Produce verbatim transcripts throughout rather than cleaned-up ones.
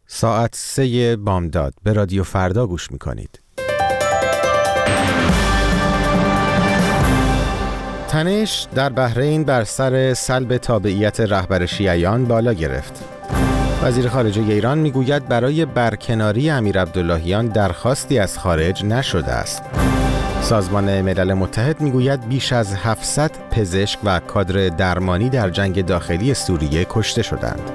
ساعت سه بامداد به رادیو فردا گوش میکنید. تنش در بحرین بر سر سلب تابعیت رهبر شیعیان بالا گرفت. وزیر خارجه ایران میگوید برای برکناری امیر عبداللهیان درخواستی از خارج نشده است. سازمان ملل متحد میگوید بیش از هفتصد پزشک و کادر درمانی در جنگ داخلی سوریه کشته شدند.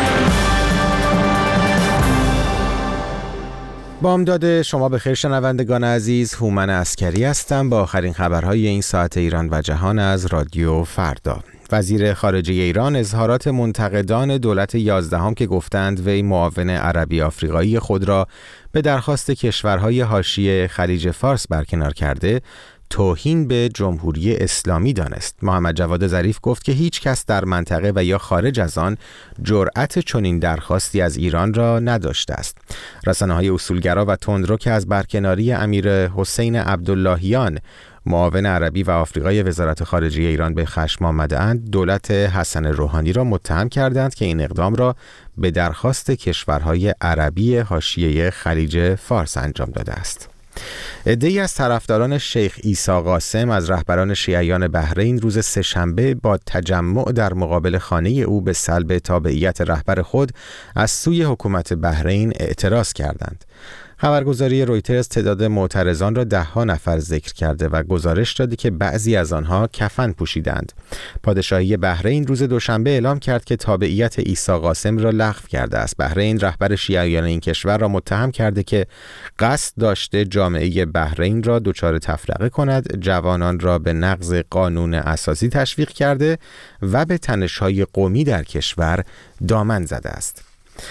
بامداد شما بخیر شنوندگان عزیز، هومن عسکری هستم با آخرین خبرهای این ساعت ایران و جهان از رادیو فردا. وزیر خارجه ایران اظهارات منتقدان دولت یازدهم که گفتند وی معاون عربی آفریقایی خود را به درخواست کشورهای حاشیه خلیج فارس برکنار کرده، توهین به جمهوری اسلامی دانست. محمد جواد ظریف گفت که هیچ کس در منطقه و یا خارج از آن جرأت چنین درخواستی از ایران را نداشته است. رسانه‌های اصولگرا و تندرو که از برکناری امیر حسین عبداللهیان معاون عربی و آفریقای وزارت خارجه ایران به خشم آمده‌اند، دولت حسن روحانی را متهم کردند که این اقدام را به درخواست کشورهای عربی حاشیه خلیج فارس انجام داده است. عده‌ای از طرفداران شیخ عیسی قاسم از رهبران شیعیان بحرین روز سه‌شنبه با تجمع در مقابل خانه او به سلب تابعیت رهبر خود از سوی حکومت بحرین اعتراض کردند. خبرگزاری رویترز تعداد معترضان را ده ها نفر ذکر کرده و گزارش داده که بعضی از آنها کفن پوشیدند. پادشاهی بحرین روز دوشنبه اعلام کرد که تابعیت عیسی قاسم را لغو کرده است. بحرین رهبر شیعیان این کشور را متهم کرده که قصد داشته جامعه بحرین را دچار تفرقه کند، جوانان را به نقض قانون اساسی تشویق کرده و به تنش‌های قومی در کشور دامن زده است.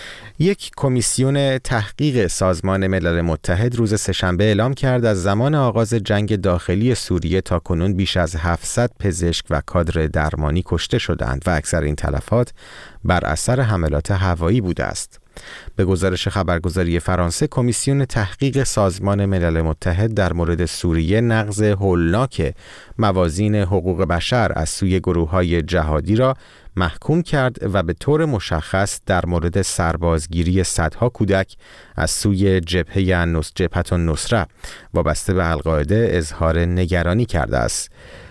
یک کمیسیون تحقیق سازمان ملل متحد روز سه‌شنبه اعلام کرد از زمان آغاز جنگ داخلی سوریه تا کنون بیش از هفتصد پزشک و کادر درمانی کشته شدند و اکثر این تلفات بر اثر حملات هوایی بوده است. به گزارش خبرگزاری فرانسه، کمیسیون تحقیق سازمان ملل متحد در مورد سوریه نقض هولناک موازین حقوق بشر از سوی گروه‌های جهادی را محکوم کرد و به طور مشخص در مورد سربازگیری صدها کودک از سوی جبهه نص جبهه النصره وابسته به القاعده اظهار نگرانی کرده است.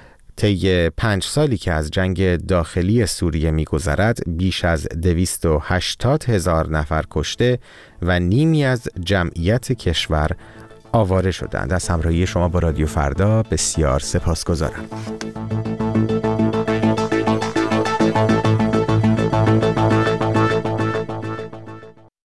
طی پنج سالی که از جنگ داخلی سوریه می‌گذرد، بیش از دویست و هشتاد هزار نفر کشته و نیمی از جمعیت کشور آواره شدند. از همراهی شما با رادیو فردا بسیار سپاسگزارم.